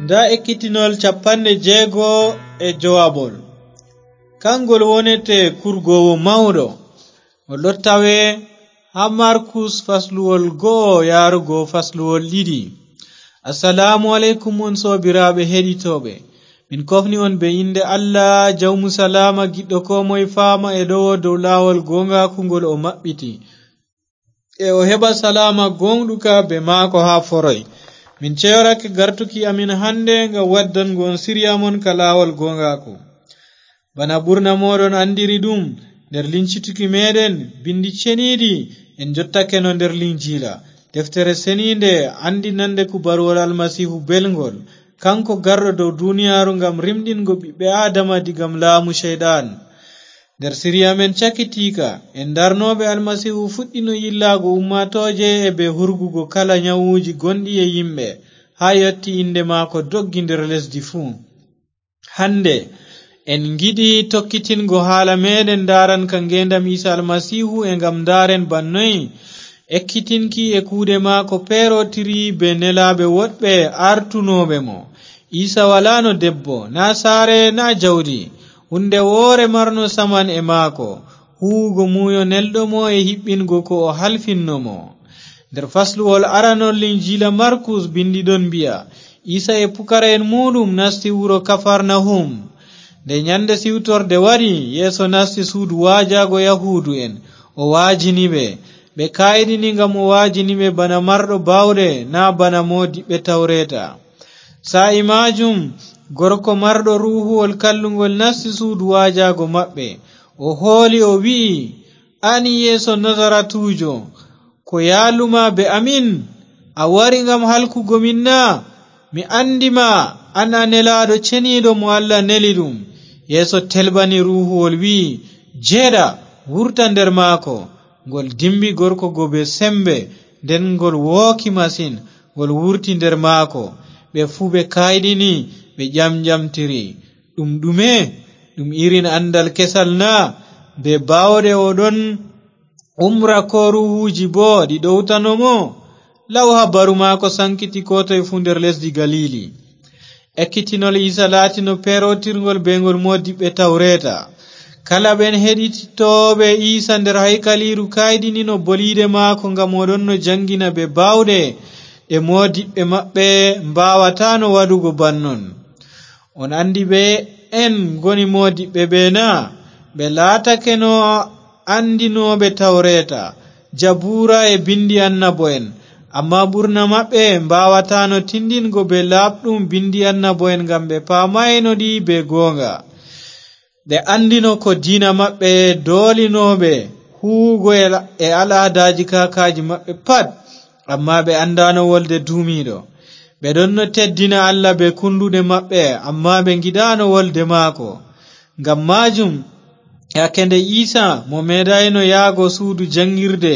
nda ekkitinol 60 kangol wonete kurgowo mawɗo o lottawe ha Markus fasluwol 1 yarugo fasluwol 2. Assalamu alaikum on sobiraɓe heɗitoɓe, min kofni on be inde Allah jawmu salama giɗɗo ko moye fama e ɗowo dow lawol gonga kungol o maɓɓiti e o heɓa salama gonɗuka be maako ha foroy. Min ceyorake gartuki amin hande ngam waddango on siryamon ka lawol gongako. Bana ɓurna moɗon andiri ɗum nder lincituki meɗen bindi ceniɗi en jottake no nder linjila deftere seninde andinande kubaruwol almasihu belgol, kanko garɗo dow duniyaru ngam rimɗingo ɓiɓɓe adama digam laamu shayɗan. Nder siriya men cakitika en darnoɓe almasihu fuɗɗino yillago ummatoje e be hurgugo kala nyawuji gonɗi e yimɓe ha yotti inde maako doggi nder lesdi fuu. Hande en giɗi tokkitingo haala meɗen daran ka ngendam Isa almasihu e ngam daren bannoyi ekkitinki e kuuɗe maako perotiri be nelaɓe woɗɓe artunoɓe mo. Isa walano debbo, na saare, na jawdi, hunde woore marno saman e maako, huugo muyo nelɗo mo e hiɓɓingo ko o halfinno mo. Nder fasluwol aranol linjila Markus bindiɗon mbi'a Isa e pukara'en muɗum nasti wuro Kafarnahum. Nde nyande siwtorde wari, Yeso nasti suudu waajago Yahudu en o waajiniɓe. Ɓe kayɗini ngam o waajiniɓe bana marɗo bawɗe, na bana modiɓɓe Tawreta. Sa'i majum gorko marɗo ruhuwol kallungol nasti suudu waajago maɓɓe. O hooli o wi'i, an Yeso Nazaratujo, ko yaaluma be amin? A wari ngam halkugo min na? Mi andima an a nelaɗo ceniɗo mo Allah neli ɗum. Yeso telbani ruhuwol wi'i, jeeɗa wurta nder maako. Ngol dimbi gorko go be sembe, nden ngol wooki masin, ngol wurti nder maako. Ɓe fuu ɓe kayɗini, ɓe ƴamƴamtiri. Ɗum ɗume? Ɗum irin andal kesal na? Be bawɗe oɗon umra ko ruhuji bo ɗi ɗowtano mo? Law habaru maako sankiti ko toye fu nder lesdi Galili. Ekkitinol Isa latino perotirgol be ngol modiɓɓe Tawreta. Kala ɓen heɗitoɓe Isa nder haykaliru kayɗinino boliide maako ngam oɗon no jangina be bawɗe e modiɓɓe maɓɓe mbawatano waɗugo bannon. On andi ɓe en goni modiɓɓe ɓe na? Ɓe laatake no andinoɓe Tawreta, Jabura e bindi annabo'en, amma ɓurna maɓɓe mbawatano tindingo be laaɓɗum bindi annabo'en ngam ɓe pamayno ɗi be gonga. Ɓe andino ko diina maɓɓe dolinoɓe huugo e al'adaji kakaji maɓɓe pat, amma ɓe andano wolde duumiɗo. Ɓe ɗon no teddina Allah be kunduɗe maɓɓe, amma ɓe giɗano wolde maako. Ngam majum yake nde Isa mo meɗayno yaago suudu jangirde,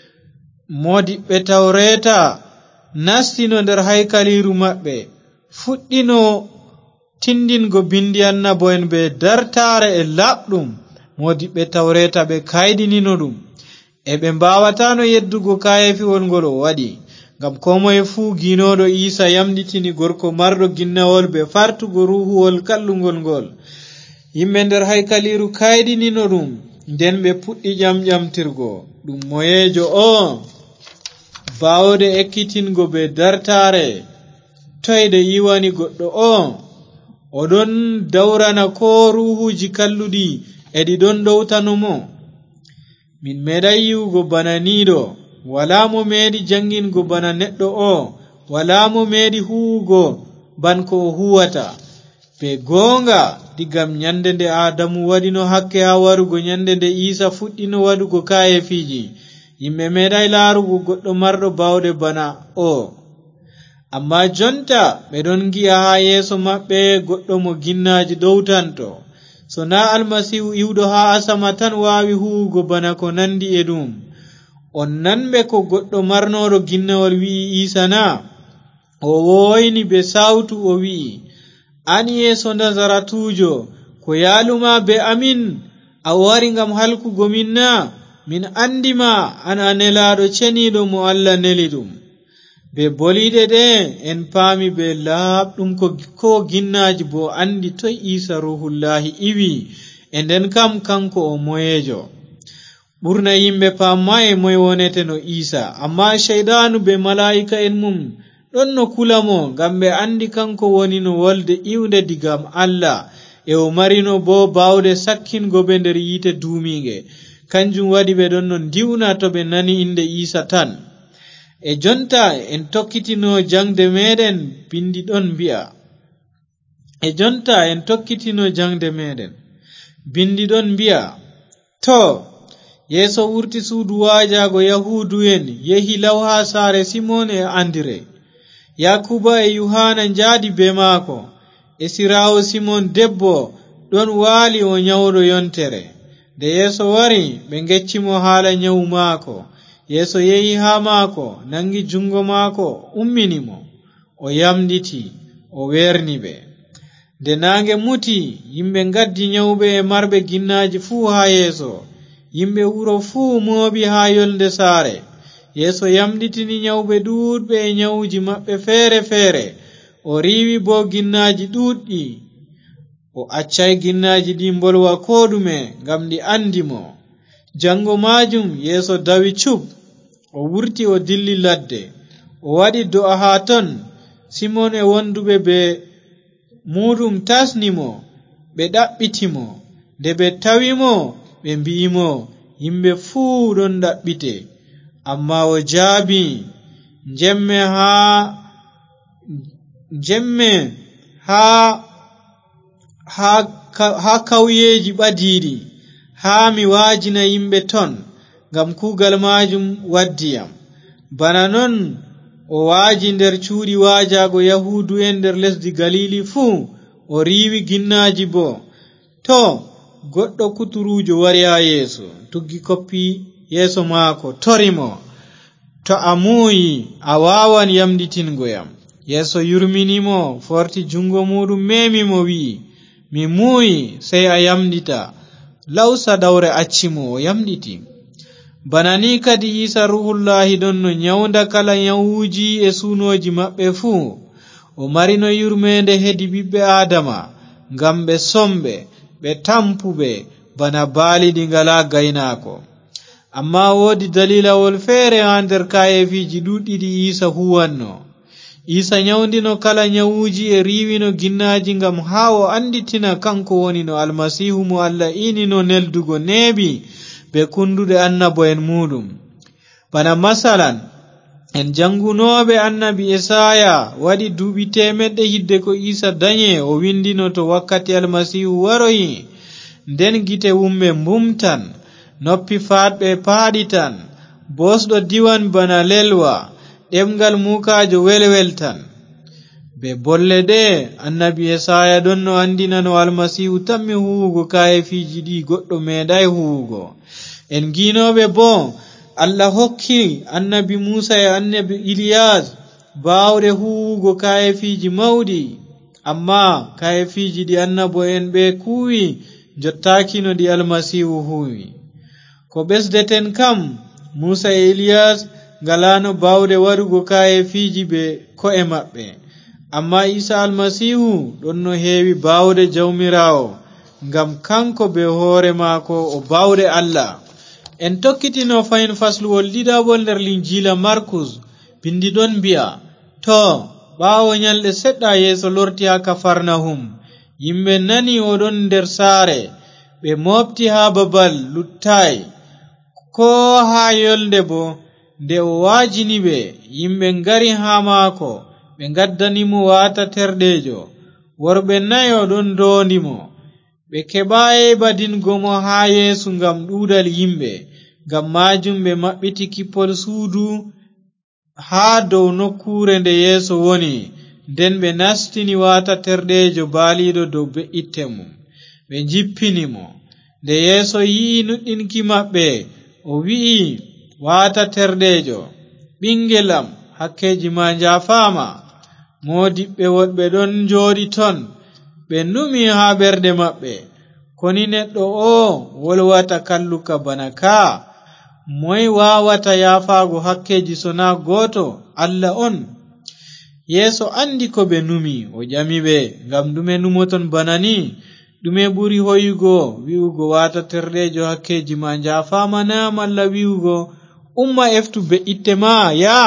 modiɓɓe Tawreta nastino nder haykaliru maɓɓe, fuɗɗino tindingo bindi annabo'en be dartare e laɓɗum. Modiɓɓe Tawreta ɓe kayɗinino ɗum, e ɓe mbawatano yeddugo kayefiwol ngol o waɗi, ngam ko moye fuu ginoɗo Isa yamɗitini gorko marɗo ginnawol be fartugo ruhuwol kallungol ngol. Yimɓe nder haykaliru kayɗinino ɗum, nden ɓe puɗɗi ƴamƴamtirgo. Ɗum moyejo o? Bawde ekkitingo be dartare, toyde yiwani goɗɗo o? Oɗon dawrana ko ruhuji kalluɗi e ɗi ɗon ɗowtano mo? Min meɗai yiwugo bana niɗo, wala mo meɗi jangingo bana neɗɗo o, wala mo meɗi huwugo ban ko o huwata. Be gonga digam nyande nde Adamu waɗino hakke ha warugo nyande nde Isa fuɗɗino waɗugo kayefiji, yimɓe meɗai laarugo goɗɗo marɗo bawɗe bana o. Amma jonta ɓe ɗon gi'a ha yeeso maɓɓe goɗɗo mo ginnaji ɗowtanto. So na almasihu iwɗo ha asama tan wawi huwugo bana ko nandi e ɗum. On nanɓe ko goɗɗo marnoɗo ginnawol wi'i Isa na? O woyni be sawtu o wi'i, an Yeso Nazaratujo, ko yaaluma be amin? A wari ngam halkugo min na? Min andima an a nelaɗo ceniɗo mo Allah neli ɗum. be boliɗe ɗe en paami be laaɓɗum ko ginnaji bo andi toy Isa ruhullahi iwi e nden kam kanko o moyejo. ɓurna yimɓe paamai moy wonete no Isa, amma sheydanu be mala'ika en mum ɗon no kulamo ngam ɓe andi kanko woni no wolde iwnde digam Allah e o marino bo bawde sakkingo ɓe nder yiite duuminge. Kanjum waɗi ɓe ɗon no diwna to ɓe nani inde Isa tan. E jonta en tokkitino jangde meɗen bindi ɗon mbi'a bindi ɗon mbi'a to Yeso wurti suudu waajago Yahudu'en yehi law ha saare Simon e Andire. Yakuba e Yohana njaadi be maako e sirawo Simon debbo ɗon waali o nyawɗo yontere. Nde Yeso wari ɓe ngeccimo haala nyawu maako. Yeso yehi ha maako, nangi jungo maako, umminimo, o yamditi, o werni ɓe. Nde naange muti, yimɓe ngaddi nyawɓe e marɓe ginnaji fuu ha Yeso. Yimɓe wuro fuu mooɓi ha yolnde saare. Yeso yamɗitini nyawɓe ɗuuɗɓe e nyawuji maɓɓe feere feere. O riiwi bo ginnaji ɗuuɗɗi. O accay ginnaji ɗi mbolwa ko ɗume ngam ɗi andi mo. Jango majum Yeso dawi cub. O wurti o dilli ladde. O waɗi do'a ha ton. Simon e wonduɓe be muɗum tasnimo, ɓe ɗaɓɓitimo. Nde ɓe tawimo, ɓe mbi'imo, yimɓe fuu ɗon ɗaɓɓite. Amma o jaabi, njemme ha kawyeji ɓadiɗi, ha mi waajina yimɓe ton, ngam kuugal majum waddiyam. Bana non o waaji nder cuuɗi waajago Yahudu en nder lesdi Galili fuu, o riiwi ginnaji bo. To goɗɗo kuturujo wari ha Yeso, tuggi koppi yeso maako, torimo, to a muuyi a wawan yamɗitingoyam. Yeso yurminimo, forti jungo muɗum, memimo, wi'i, mi muuyi, sey a yamɗita. Lawsa ɗawre accimo, o yamɗiti. Bana ni kadi Isa ruhullahi ɗon no nyawnda kala nyawuji e suunoji maɓɓe fuu. O marino yurmende hedi ɓiɓɓe Adama, ngam ɓe somɓe, ɓe tampuɓe bana baaliɗi ngala gaynaako. Amma woodi dalilawol feere ha nder kayefiji ɗuɗɗi ɗi Isa huwanno. Isa nyawndino kala nyawuji e riiwino ginnaji ngam ha o anditina kanko woni no Almasihu mo Allah inino neldugo neeɓi be kunduɗe annabo'en muɗum. Bana masalan, en jangunoɓe annabi Esaya waɗi duuɓi 100 hidde ko Isa danye o windino to wakkati Almasihu waroyi. Nden gite wumɓe mbumtan, noppi faatɓe paaɗitan, bosɗo diwan bana lelwa, ɗemgal mukajo welweltan. Be bolle ɗe annabi Esaya ɗon no andina no Almasihu tammi huwugo kayefiji ɗi goɗɗo meeɗay huwugo. En nginoɓe bo Allah hokki annabi Musa e annabi Iliyas bawre huwugo kayefiji mawɗi, amma kayefiji ɗi annabo en ɓe kuwi jottaki no ɗi Almasihu huwi. Ko ɓesdeten kam, Musa e Iliyas ngalano bawde waɗugo kayefiji be ko'e maɓɓe, amma Isa Almasihu ɗon no heewi bawde jawmirawo, ngam kanko be hoore maako o bawde Allah. En tokkitino fayin fasluwol ɗiɗaɓol nder linjila Markus. Bindi ɗon mbi'a, to ɓaawo nyalɗe seɗɗa Yeso lorti ha Kafarnahum. Yimɓe nani oɗon nder saare, ɓe mofti ha babal luttay ko ha yolnde bo. Nde o waajini ɓe, yimɓe ngari ha maako, ɓe ngaddanimo waata terɗejo. Worɓe 4 ɗon ndondimo, ɓe keɓayi badingo mo ha Yesu ngam ɗuuɗal yimɓe. Ngam majum ɓe maɓɓiti kippol suudu ha dow nokkure nde Yeso woni, nden ɓe nastini waata terɗejo baaliɗo dow be'itte mum. Ɓe jippinimo. Nde Yeso yi'i nuɗɗinki maɓɓe, o wi'i, waata terɗejo, ɓingel am, hakkeji ma njafama. Modiɓɓe woɗɓe ɗon jooɗi ton, ɓe numi ha ɓerɗe maɓɓe, koni neɗɗo o wolwata kalluka bana ka? Moy wawata yaafago hakkeji sona goto? Allah on. Yeso andi ko be numi o jami be ngam dume numoton banani dume buri hoyugo wiugo wata terdejo hakkeji ma jafama na malla wiugo umma eftu be ittema ya.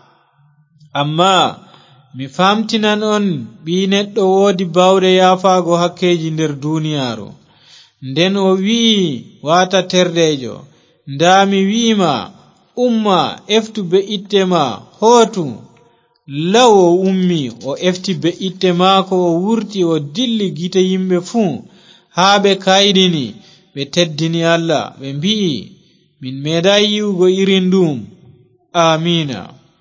Amma mi famtinan on bi neddo wodi bawde yafago hakkeji nder duniyaro. Nden o wi wata terdejo ndami wiima umma eftu be ittema hotu. Law o ummi o efti be itte maako o wurti o dilli gite yimbe fu haa be kaydini be teddini Allah be mbi'i min meeday yi'ugo irin ɗum. Amina.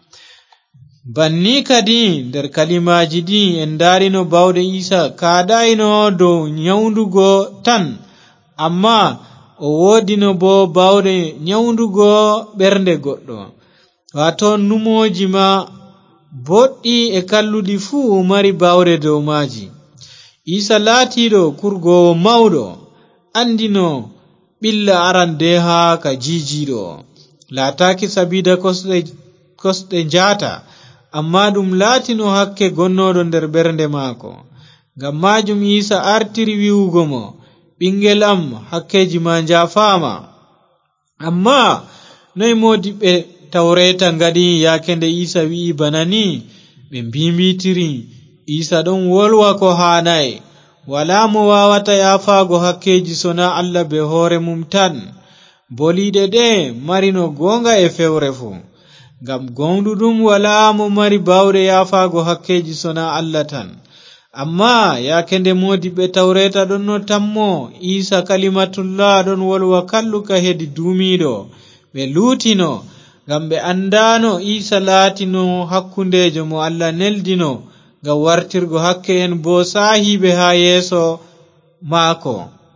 Banni kadi nder kalimaji ɗi en darino bawde Isa kaadayno dow nyawndugo tan, amma o wodino bo bawde nyawndugo ɓernde goɗɗo, wato numoji ma boɗɗi e kalluɗi fuu mari bawre dow maaji. Isa laatiɗo kurgowo mawɗo andino ɓilla arande haa ka jijiɗo laataki sabida kosɗe njata, amma ɗum laatino hakke gonnoɗo nder ɓernde maako. Ngam majum Isa artiri wi'ugo mo ɓingel am hakkeji ma njafama. Amma noy modiɓɓe Tawreta ngadi yakende Isa wi'i banani ɓe mbimbitiri Isa ɗon wolwa ko hanai, wala mo wawata yafago hakkeji sona Allah be hoore mum tan. Boliɗe ɗe marino gonga e fewre fu, ngam gonɗuɗum wala mo mari bawde yafago hakkeji sona Allah tan. Amma yakende modiɓɓe Tawreta ɗon no tammo Isa kalimatullah ɗon wolwa kalluka hedi duumiɗo, ɓe lutino ngam ɓe andano Isa laatino hakkundejo mo Allah neldino ngam wartirgo hakke en bo sahiɓe ha yeso maako.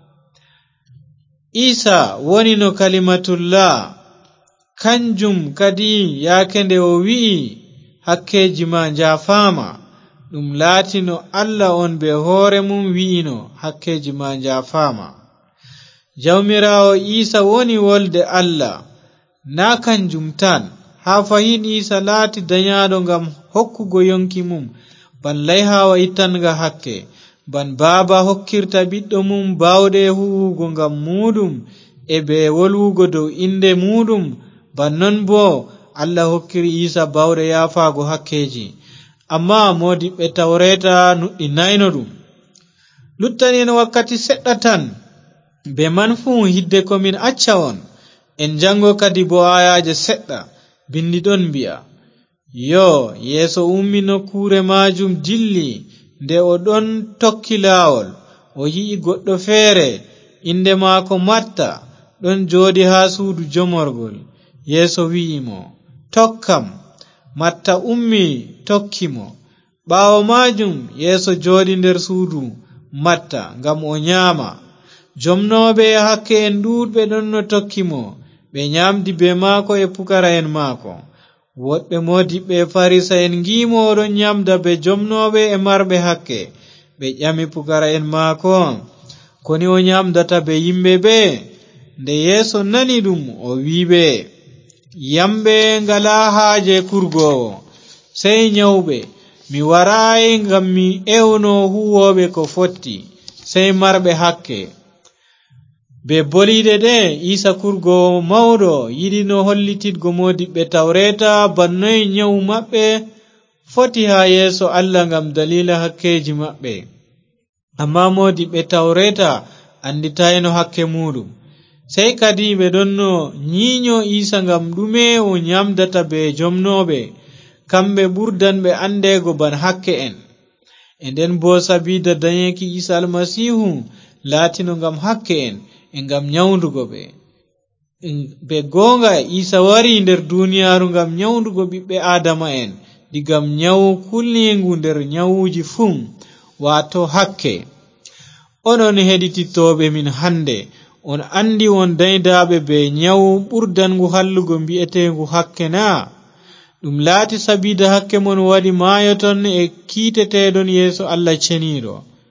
Isa woni no kalimatullah, kanjum kadi yakende o wi'i hakkeji ma njafama ɗum laatino Allah on be hoore mum wi'ino hakkeji ma njafama. Jawmirawo Isa woni wolde Allah. Na kanjum tan, ha fahin Isa laati danyaɗo ngam hokkugo yonki mum ban layhawa ittanga hakke, ban baaba hokkirta ɓiɗɗo mum bawde huwugo ngam muɗum e be wolwugo dow inde muɗum, bannon bo Allah hokkiri Isa bawde yafago hakkeji. Amma modiɓɓe Tawreta nuɗɗinayno ɗum. Luttani en wakkati seɗɗa tan, be man fuu hidde komin acca on en jango kadi bo ayaje seɗɗa. Bindi ɗon mbi'a yo Yeso ummi nokkure majum dilli, nde o ɗon tokki laawol o yi'i goɗɗo feere inde maako Matta ɗon jooɗi ha suudu jomorgol. Yeso wi'i mo tokkam. Matta ummi tokki mo. Ɓaawo majum Yeso jooɗi nder suudu Matta ngam o nyaama. Jomnoɓe hakke en ɗuɗɓe ɗon no tokki mo, ɓe nyamdi be maako e pukara en maako. Woɗɓe modiɓɓe Farisa en ngimo oɗon nyamda be jomnoɓe e marɓe hakke, ɓe ƴami pukara en maako koni o nyamdata be yimɓe ɓe. Nde Yeso nani ɗum o wiɓe yamɓe ngala haaje kurgowo, sey nyawɓe. Mi warayi ngam mi ewno huwoɓe ko fotti, sey marɓe hakke. Be boliɗe ɗe Isa kurgowo mawɗo yiɗino hollititgo modiɓɓe Tawreta bannoy nyawu maɓɓe foti ha yeso Allah ngam dalila hakkeji maɓɓe. Amma modiɓɓe Tawreta anditayno hakke muɗum, sey kadi ɓe ɗonno nyinyo Isa ngam ɗume o nyamdata be jomnoɓe, kamɓe ɓurdan ɓe andego ban hakke en. E nden bo sabida danyeki Isa almasihu latino ngam hakke en e ngam nyawndugo ɓe. Be gonga Isa wari nder duniyaru ngam nyawndugo ɓiɓɓe Adama en digam nyawu kulningu nder nyawuji fuu, wato hakke. Onon heɗitittoɓe min hande, on andi won daydaɓe be nyawu ɓurdangu hallugo mbi'etengu hakke na? Ɗum laati sabida hakke mon waɗi maayoton e kiiteteɗon yeso Allah ceniɗo.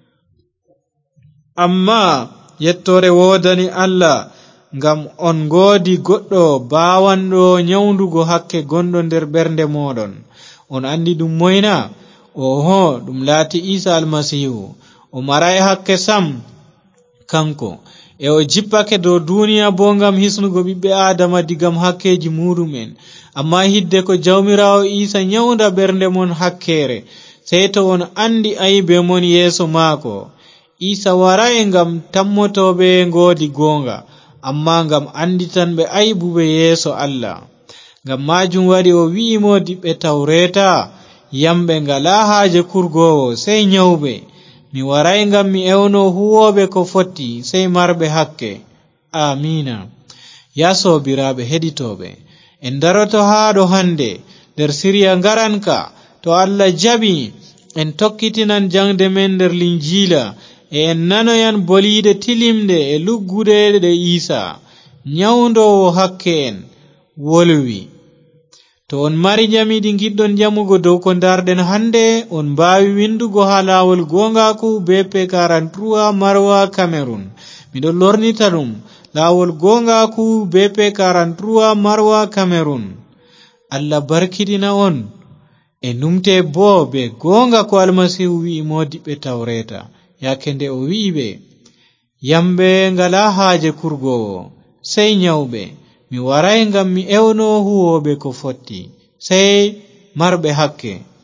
Amma yettore wodani Allah ngam on ngoodi goɗɗo bawanɗo nyawndugo hakke gonɗo nder ɓernde moɗon. on andi ɗum moyna? Oho, ɗum laati Isa almasihu. O maray hakke sam kanko, e o jippake dow duniya bo ngam hisnugo ɓiɓɓe adama digam hakkeji muɗumen. Amma hidde ko jawmirawo Isa nyawda ɓernde mon hakkere, sey to on andi aybe mon yeeso maako. Isa waray ngam tammotoɓe ngoodi gonga, amma ngam anditanɓe aybuɓe yeeso Allah. Ngam majum waɗi o wi'i modiɓɓe Tawreta, yamɓe ngala haaje kurgowo sey nyawɓe. Mi waray ngam mi ewno huwoɓe ko fotti sey marɓe hakke. Amina. Ya sobiraɓe heɗitoɓe, en daroto haɗo hande nder siriya ngaranka. To Allah jaɓi, en tokkitinan jangde men nder Linjila, e en nanoyan boliide tilimde e luggude ɗe Isa nyawdowo hakke en wolwi. To on mari jamiɗi giɗɗon jamugo dow ko darɗen hande, on mbawi windugo ha lawol gongaku BP 43 Marwa Cameroon. Miɗo lornita ɗum lawol gongaku BP 43 Marwa Cameroon. Allah barkidina on e numte bo be gonga ko almasihu wi'i modiɓɓe Tawreta, yake nde o wi'i ɓe, yamɓe ngala haaje kurgowo sey nyawɓe. Mi waray ngam mi ewno huwoɓe ko fotti sey marɓe hakke.